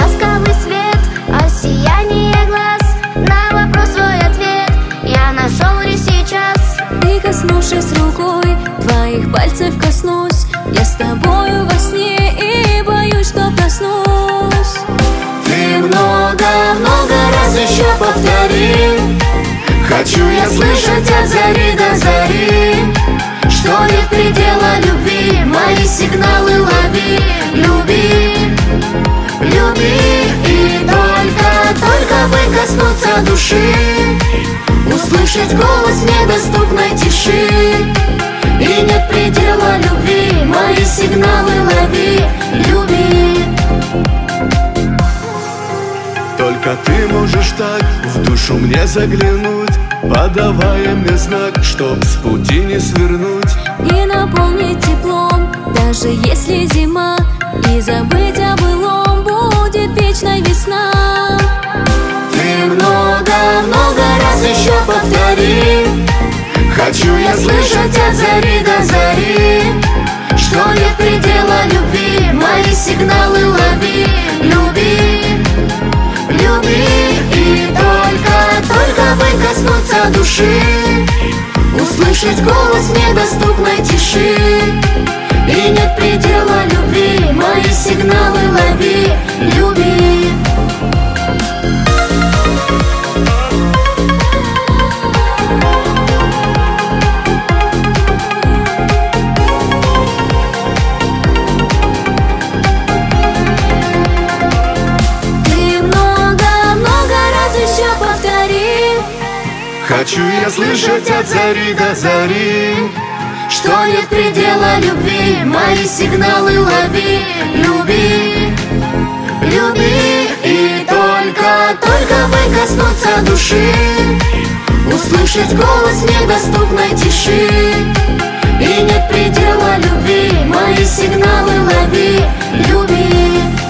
ласковый свет, а сияние глаз на вопрос свой ответ я нашел лишь сейчас. И коснувшись рукой, твоих пальцев коснусь, я с тобою во сне и боюсь, что проснусь. Ты много-много раз еще повтори. Хочу я слышать от зари до зари, что нет предела любви, мои сигналы лови. Люби, люби и только бы коснуться души, услышать голос в недоступной тиши. И нет предела любви, мои сигналы лови. Люби. Только ты можешь так в душу мне заглянуть, подавая мне знак, чтоб с пути не свернуть. И наполнить теплом, даже если зима, и забыть о былом будет вечная весна. Ты много-много раз еще повтори. Хочу я слышать от зари до зари, что нет предела любви, мои сигналы лови. Люби, люби и только бы коснуться души, услышать голос в недоступной тиши. И нет предела любви, мои сигналы лови. Люби. Хочу я слышать от зари до зари, что нет предела любви, мои сигналы лови. Люби, люби и только бы коснуться души, услышать голос в недоступной тиши. И нет предела любви, мои сигналы лови. Люби.